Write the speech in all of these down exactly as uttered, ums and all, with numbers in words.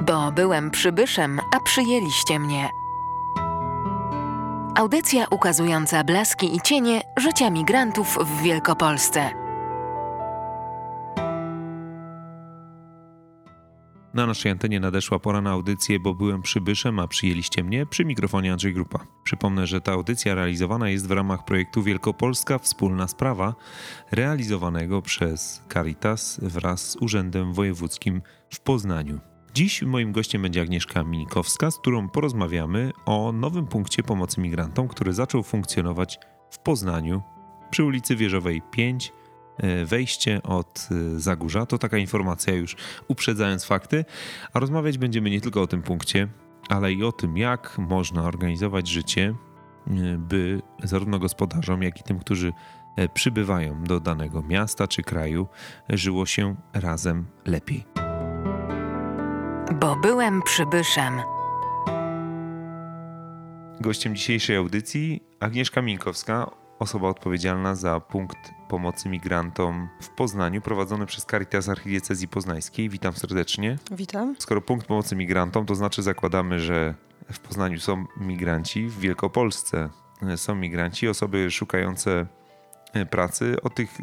Bo byłem przybyszem, a przyjęliście mnie. Audycja ukazująca blaski i cienie życia migrantów w Wielkopolsce. Na naszej antenie nadeszła pora na audycję Bo byłem przybyszem, a przyjęliście mnie, przy mikrofonie Andrzej Grupa. Przypomnę, że ta audycja realizowana jest w ramach projektu Wielkopolska Wspólna Sprawa, realizowanego przez Caritas wraz z Urzędem Wojewódzkim w Poznaniu. Dziś moim gościem będzie Agnieszka Mińkowska, z którą porozmawiamy o nowym punkcie pomocy migrantom, który zaczął funkcjonować w Poznaniu przy ulicy Wieżowej pięć, wejście od Zagórza. To taka informacja już uprzedzając fakty, a rozmawiać będziemy nie tylko o tym punkcie, ale i o tym, jak można organizować życie, by zarówno gospodarzom, jak i tym, którzy przybywają do danego miasta czy kraju, żyło się razem lepiej. Bo byłem przybyszem. Gościem dzisiejszej audycji Agnieszka Mińkowska, osoba odpowiedzialna za punkt pomocy migrantom w Poznaniu, prowadzony przez Caritas Archidiecezji Poznańskiej. Witam serdecznie. Witam. Skoro punkt pomocy migrantom, to znaczy zakładamy, że w Poznaniu są migranci, w Wielkopolsce są migranci, osoby szukające pracy. O tych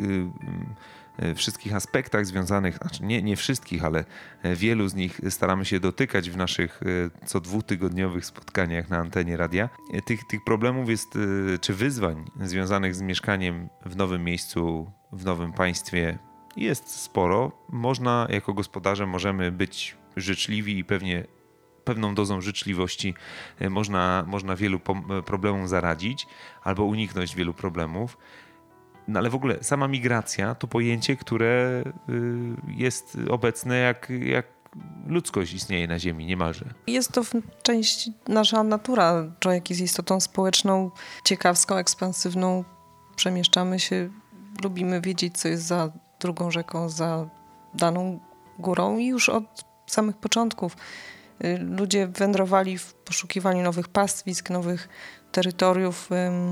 wszystkich aspektach związanych, znaczy nie, nie wszystkich, ale wielu z nich staramy się dotykać w naszych co dwutygodniowych spotkaniach na antenie radia. Tych, tych problemów jest, czy wyzwań związanych z mieszkaniem w nowym miejscu, w nowym państwie jest sporo. Można, jako gospodarze możemy być życzliwi i pewnie pewną dozą życzliwości można, można wielu problemom zaradzić albo uniknąć wielu problemów. No ale w ogóle sama migracja to pojęcie, które jest obecne jak, jak ludzkość istnieje na ziemi niemalże. Jest to część nasza natura. Człowiek jest istotą społeczną, ciekawską, ekspansywną. Przemieszczamy się, lubimy wiedzieć, co jest za drugą rzeką, za daną górą i już od samych początków ludzie wędrowali w poszukiwaniu nowych pastwisk, nowych terytoriów,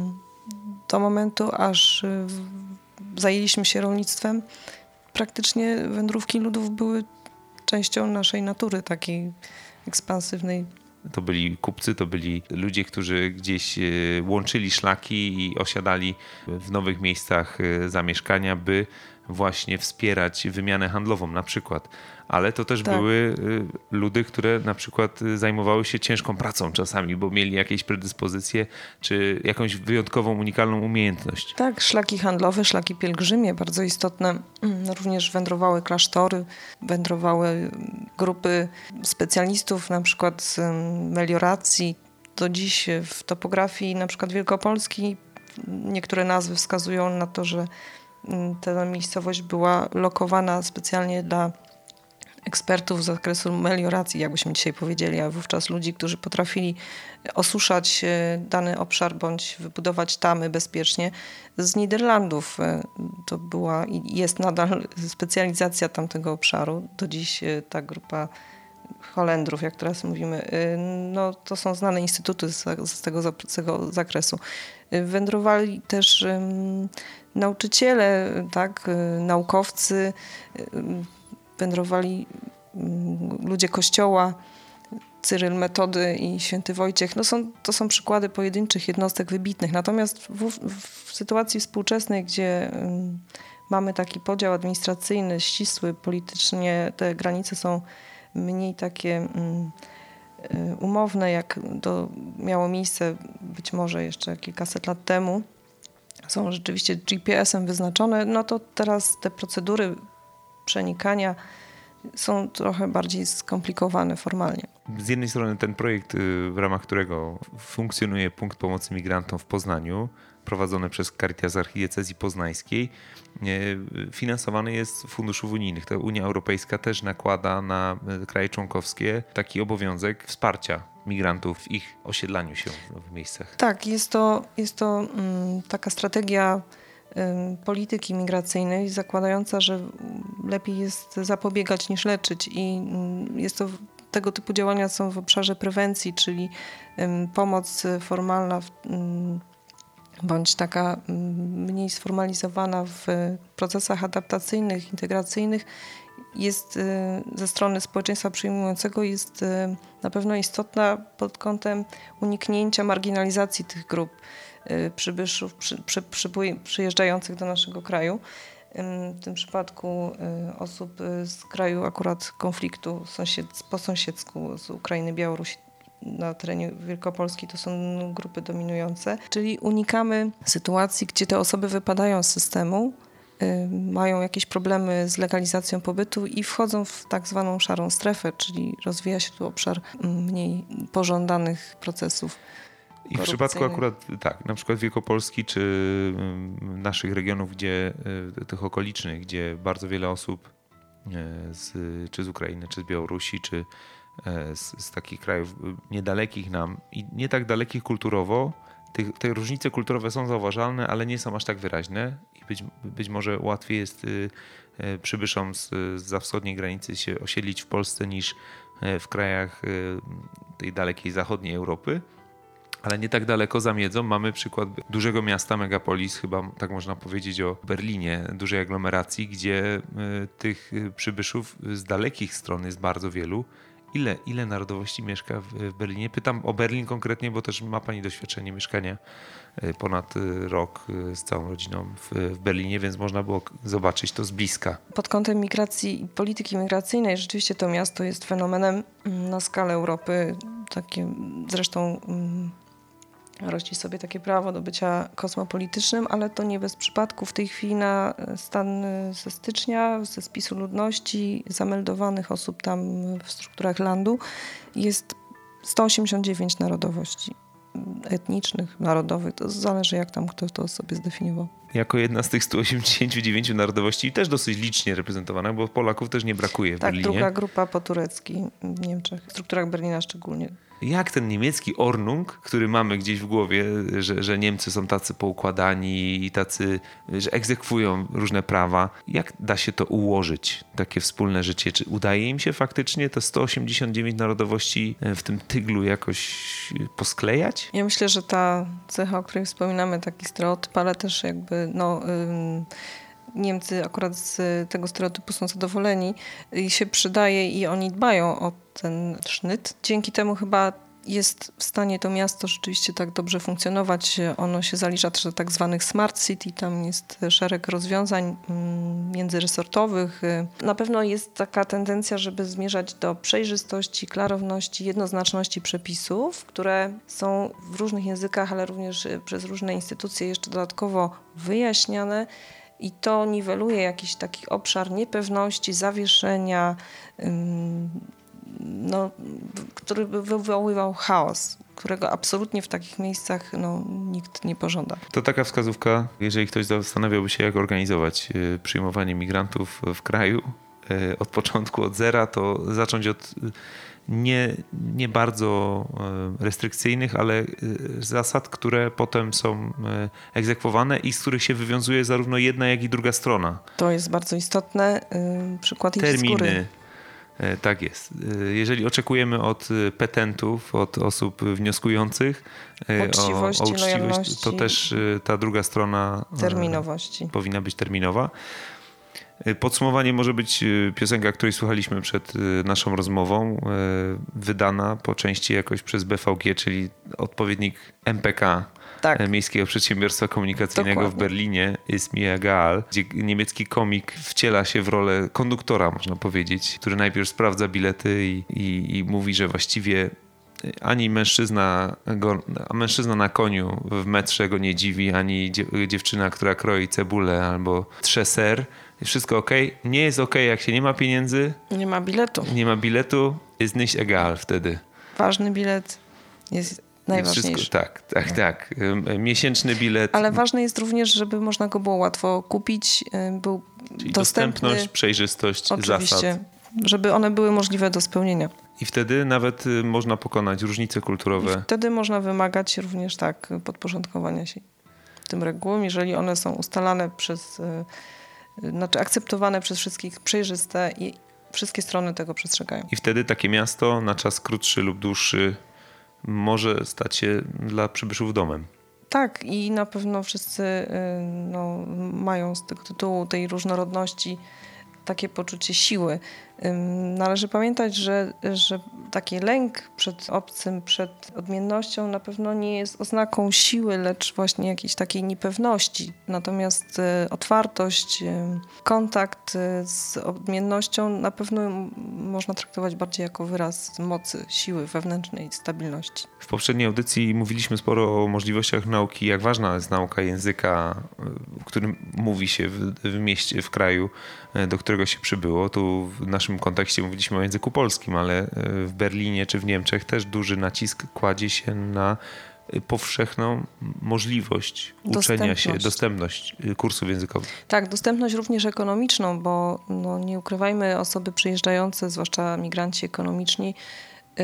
do momentu, aż zajęliśmy się rolnictwem. Praktycznie wędrówki ludów były częścią naszej natury, takiej ekspansywnej. To byli kupcy, to byli ludzie, którzy gdzieś łączyli szlaki i osiadali w nowych miejscach zamieszkania, by właśnie wspierać wymianę handlową na przykład. Ale to też tak. były ludy, które na przykład zajmowały się ciężką pracą czasami, bo mieli jakieś predyspozycje czy jakąś wyjątkową, unikalną umiejętność. Tak, szlaki handlowe, szlaki pielgrzymie, bardzo istotne. Również wędrowały klasztory, wędrowały grupy specjalistów, na przykład z melioracji. Do dziś w topografii na przykład Wielkopolski niektóre nazwy wskazują na to, że ta miejscowość była lokowana specjalnie dla ekspertów z zakresu melioracji, jakbyśmy dzisiaj powiedzieli, a wówczas ludzi, którzy potrafili osuszać dany obszar bądź wybudować tamy bezpiecznie z Niderlandów. To była i jest nadal specjalizacja tamtego obszaru. Do dziś ta grupa Holendrów, jak teraz mówimy, no to są znane instytuty z, z, tego, z tego zakresu. Wędrowali też um, nauczyciele, tak, naukowcy, wędrowali ludzie Kościoła, Cyryl Metody i Święty Wojciech. No są, to są przykłady pojedynczych jednostek wybitnych. Natomiast w, w sytuacji współczesnej, gdzie um, mamy taki podział administracyjny, ścisły, politycznie te granice są mniej takie um, umowne, jak to miało miejsce być może jeszcze kilkaset lat temu, są rzeczywiście G P S-em wyznaczone, no to teraz te procedury przenikania są trochę bardziej skomplikowane formalnie. Z jednej strony ten projekt, w ramach którego funkcjonuje punkt pomocy migrantom w Poznaniu, prowadzony przez Caritas Archidiecezji Poznańskiej, finansowany jest z funduszów unijnych. To Unia Europejska też nakłada na kraje członkowskie taki obowiązek wsparcia migrantów w ich osiedlaniu się w nowych miejscach. Tak, jest to, jest to um, taka strategia um, polityki migracyjnej zakładająca, że lepiej jest zapobiegać niż leczyć i um, jest to tego typu działania są w obszarze prewencji, czyli um, pomoc formalna w, um, bądź taka mniej sformalizowana w procesach adaptacyjnych, integracyjnych jest ze strony społeczeństwa przyjmującego jest na pewno istotna pod kątem uniknięcia marginalizacji tych grup przybyszów przy, przy, przy, przyjeżdżających do naszego kraju. W tym przypadku osób z kraju akurat konfliktu sąsied, po sąsiedzku z Ukrainy, Białorusi na terenie Wielkopolski to są grupy dominujące. Czyli unikamy sytuacji, gdzie te osoby wypadają z systemu, mają jakieś problemy z legalizacją pobytu i wchodzą w tak zwaną szarą strefę, czyli rozwija się tu obszar mniej pożądanych procesów. I w przypadku akurat, tak, na przykład Wielkopolski czy naszych regionów, gdzie tych okolicznych, gdzie bardzo wiele osób z, czy z Ukrainy, czy z Białorusi, czy z, z takich krajów niedalekich nam i nie tak dalekich kulturowo, te, te różnice kulturowe są zauważalne, ale nie są aż tak wyraźne i być, być może łatwiej jest przybyszom z, zza wschodniej granicy się osiedlić w Polsce niż w krajach tej dalekiej zachodniej Europy. Ale nie tak daleko za miedzą mamy przykład dużego miasta, megapolis, chyba tak można powiedzieć o Berlinie, dużej aglomeracji, gdzie tych przybyszów z dalekich stron jest bardzo wielu. Ile, ile narodowości mieszka w Berlinie? Pytam o Berlin konkretnie, bo też ma pani doświadczenie mieszkania ponad rok z całą rodziną w, w Berlinie, więc można było zobaczyć to z bliska. Pod kątem migracji i polityki migracyjnej rzeczywiście to miasto jest fenomenem na skalę Europy. Takie, zresztą rości sobie takie prawo do bycia kosmopolitycznym, ale to nie bez przypadku. W tej chwili na stan ze stycznia, ze spisu ludności zameldowanych osób tam w strukturach landu jest sto osiemdziesiąt dziewięć narodowości etnicznych, narodowych. To zależy, jak tam kto to sobie zdefiniował. Jako jedna z tych stu osiemdziesięciu dziewięciu narodowości też dosyć licznie reprezentowana, bo Polaków też nie brakuje w tak, Berlinie. Tak, druga grupa po turecki w Niemczech, w strukturach Berlina szczególnie. Jak ten niemiecki Ordnung, który mamy gdzieś w głowie, że, że Niemcy są tacy poukładani i tacy, że egzekwują różne prawa, jak da się to ułożyć, takie wspólne życie? Czy udaje im się faktycznie te sto osiemdziesiąt dziewięć narodowości w tym tyglu jakoś posklejać? Ja myślę, że ta cecha, o której wspominamy, taki stereotyp, ale też jakby no... Ym... Niemcy akurat z tego stereotypu są zadowoleni i się przydaje i oni dbają o ten sznyt. Dzięki temu chyba jest w stanie to miasto rzeczywiście tak dobrze funkcjonować. Ono się zalicza też do tak zwanych smart city. Tam jest szereg rozwiązań międzyresortowych. Na pewno jest taka tendencja, żeby zmierzać do przejrzystości, klarowności, jednoznaczności przepisów, które są w różnych językach, ale również przez różne instytucje jeszcze dodatkowo wyjaśniane. I to niweluje jakiś taki obszar niepewności, zawieszenia, no, który by wywoływał chaos, którego absolutnie w takich miejscach no, nikt nie pożąda. To taka wskazówka, jeżeli ktoś zastanawiałby się, jak organizować przyjmowanie migrantów w kraju od początku, od zera, to zacząć od nie, nie bardzo restrykcyjnych, ale zasad, które potem są egzekwowane i z których się wywiązuje zarówno jedna, jak i druga strona. To jest bardzo istotne. Przykład ich Terminy. Skóry. Tak jest. Jeżeli oczekujemy od petentów, od osób wnioskujących uczciwości, o, o uczciwość, lojalności, to też ta druga strona terminowości powinna być terminowa. Podsumowanie może być piosenka, której słuchaliśmy przed naszą rozmową, wydana po części jakoś przez B V G, czyli odpowiednik M P K, tak. Miejskiego Przedsiębiorstwa Komunikacyjnego Dokładnie. W Berlinie, Ist mir egal, gdzie niemiecki komik wciela się w rolę konduktora, można powiedzieć, który najpierw sprawdza bilety i, i, i mówi, że właściwie ani mężczyzna, go, a mężczyzna na koniu w metrze go nie dziwi, ani dziewczyna, która kroi cebulę albo trze ser. Wszystko okej. Nie jest okej, jak się nie ma pieniędzy. Nie ma biletu. Nie ma biletu, jest nicht egal wtedy. Ważny bilet jest najważniejszy. Wszystko, tak, tak, tak. Miesięczny bilet. Ale ważne jest również, żeby można go było łatwo kupić. Był Czyli dostępny. Dostępność, przejrzystość Oczywiście, zasad. Żeby one były możliwe do spełnienia. I wtedy nawet można pokonać różnice kulturowe. I wtedy można wymagać również tak podporządkowania się tym regułom, jeżeli one są ustalane przez, znaczy akceptowane przez wszystkich, przejrzyste i wszystkie strony tego przestrzegają. I wtedy takie miasto na czas krótszy lub dłuższy może stać się dla przybyszów domem. Tak, i na pewno wszyscy no, mają z tego tytułu tej różnorodności takie poczucie siły. Należy pamiętać, że, że taki lęk przed obcym, przed odmiennością na pewno nie jest oznaką siły, lecz właśnie jakiejś takiej niepewności. Natomiast otwartość, kontakt z odmiennością na pewno można traktować bardziej jako wyraz mocy, siły wewnętrznej, stabilności. W poprzedniej audycji mówiliśmy sporo o możliwościach nauki, jak ważna jest nauka języka, o którym mówi się w, w mieście, w kraju, do którego się przybyło. Tu w naszym kontekście mówiliśmy o języku polskim, ale w Berlinie czy w Niemczech też duży nacisk kładzie się na powszechną możliwość uczenia się, dostępność kursów językowych. Tak, dostępność również ekonomiczną, bo no, nie ukrywajmy, osoby przyjeżdżające, zwłaszcza migranci ekonomiczni, yy,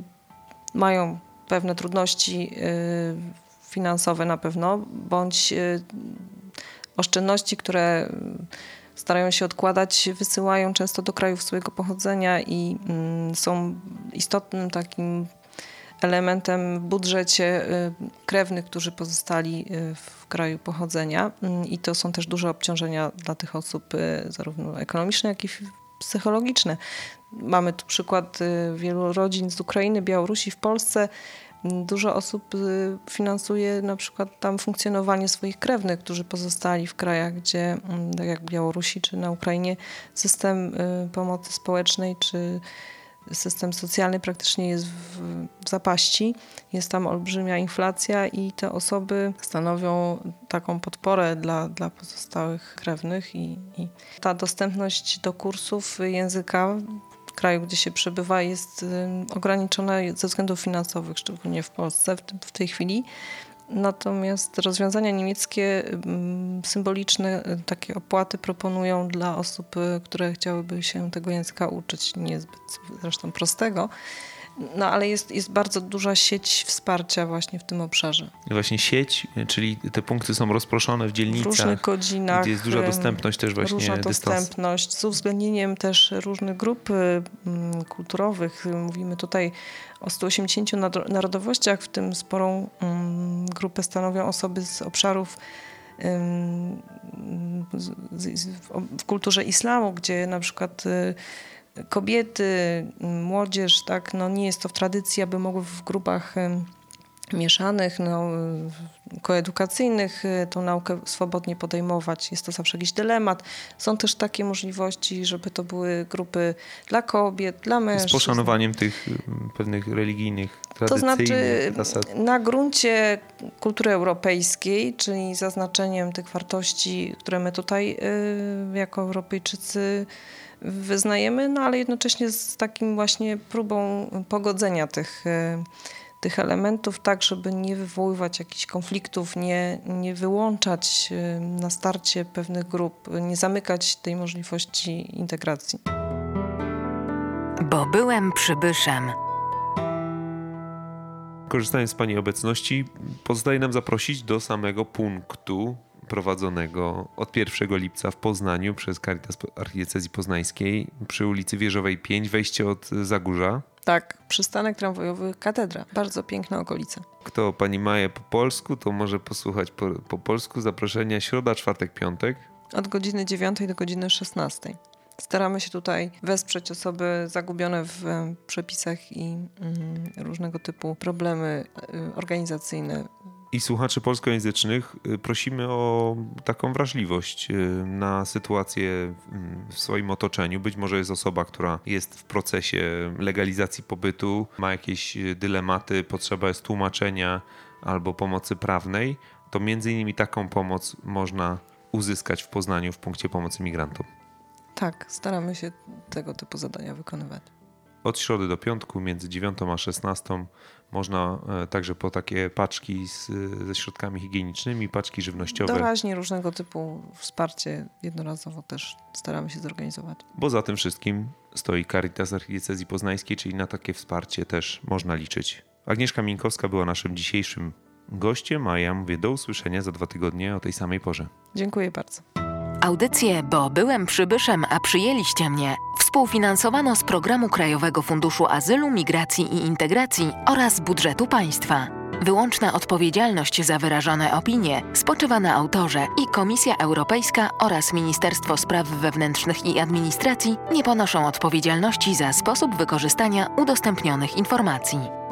mają pewne trudności yy, finansowe na pewno, bądź yy, oszczędności, które starają się odkładać, wysyłają często do krajów swojego pochodzenia i yy, są istotnym takim elementem w budżecie krewnych, którzy pozostali w kraju pochodzenia. I to są też duże obciążenia dla tych osób, zarówno ekonomiczne, jak i psychologiczne. Mamy tu przykład wielu rodzin z Ukrainy, Białorusi w Polsce. Dużo osób finansuje na przykład tam funkcjonowanie swoich krewnych, którzy pozostali w krajach, gdzie, tak jak w Białorusi czy na Ukrainie, system pomocy społecznej czy system socjalny praktycznie jest w, w zapaści. Jest tam olbrzymia inflacja i te osoby stanowią taką podporę dla, dla pozostałych krewnych i, i ta dostępność do kursów języka w kraju, gdzie się przebywa, jest ograniczona ze względów finansowych, szczególnie w Polsce w, tym, w tej chwili. Natomiast rozwiązania niemieckie symboliczne takie opłaty proponują dla osób, które chciałyby się tego języka uczyć, niezbyt zresztą prostego. No ale jest, jest bardzo duża sieć wsparcia właśnie w tym obszarze. Właśnie sieć, czyli te punkty są rozproszone w dzielnicach. W różnych godzinach. Gdzie jest duża dostępność też właśnie. Różna dystans. dostępność z uwzględnieniem też różnych grup kulturowych. Mówimy tutaj o stu osiemdziesięciu narodowościach, w tym sporą grupę stanowią osoby z obszarów w kulturze islamu, gdzie na przykład kobiety, młodzież, tak, no nie jest to w tradycji, aby mogły w grupach mieszanych, no, koedukacyjnych tą naukę swobodnie podejmować. Jest to zawsze jakiś dylemat. Są też takie możliwości, żeby to były grupy dla kobiet, dla mężczyzn. Z poszanowaniem tych pewnych religijnych, tradycyjnych To znaczy zasad. Na gruncie kultury europejskiej, czyli zaznaczeniem tych wartości, które my tutaj y, jako Europejczycy wyznajemy, no ale jednocześnie z takim właśnie próbą pogodzenia tych, tych elementów, tak żeby nie wywoływać jakichś konfliktów, nie, nie wyłączać na starcie pewnych grup, nie zamykać tej możliwości integracji. Bo byłem przybyszem. Korzystając z Pani obecności, pozostaje nam zaprosić do samego punktu prowadzonego od pierwszego lipca w Poznaniu przez Caritas Archidiecezji Poznańskiej przy ulicy Wieżowej pięć, wejście od Zagórza. Tak, przystanek tramwajowy Katedra. Bardzo piękna okolica. Kto Pani maje po polsku, to może posłuchać po, po polsku zaproszenia środa, czwartek, piątek. Od godziny dziewiątej do godziny szesnastej. Staramy się tutaj wesprzeć osoby zagubione w przepisach i mm, różnego typu problemy organizacyjne. I słuchaczy polskojęzycznych prosimy o taką wrażliwość na sytuację w swoim otoczeniu. Być może jest osoba, która jest w procesie legalizacji pobytu, ma jakieś dylematy, potrzeba jest tłumaczenia albo pomocy prawnej, to między innymi taką pomoc można uzyskać w Poznaniu w punkcie pomocy migrantom. Tak, staramy się tego typu zadania wykonywać. Od środy do piątku między dziewiątą a szesnastą można także po takie paczki z, ze środkami higienicznymi, paczki żywnościowe. Doraźnie różnego typu wsparcie jednorazowo też staramy się zorganizować. Bo za tym wszystkim stoi Caritas Archidiecezji Poznańskiej, czyli na takie wsparcie też można liczyć. Agnieszka Mińkowska była naszym dzisiejszym gościem, a ja mówię do usłyszenia za dwa tygodnie o tej samej porze. Dziękuję bardzo. Audycję Bo byłem przybyszem, a przyjęliście mnie współfinansowano z Programu Krajowego Funduszu Azylu, Migracji i Integracji oraz budżetu państwa. Wyłączna odpowiedzialność za wyrażone opinie spoczywa na autorze i Komisja Europejska oraz Ministerstwo Spraw Wewnętrznych i Administracji nie ponoszą odpowiedzialności za sposób wykorzystania udostępnionych informacji.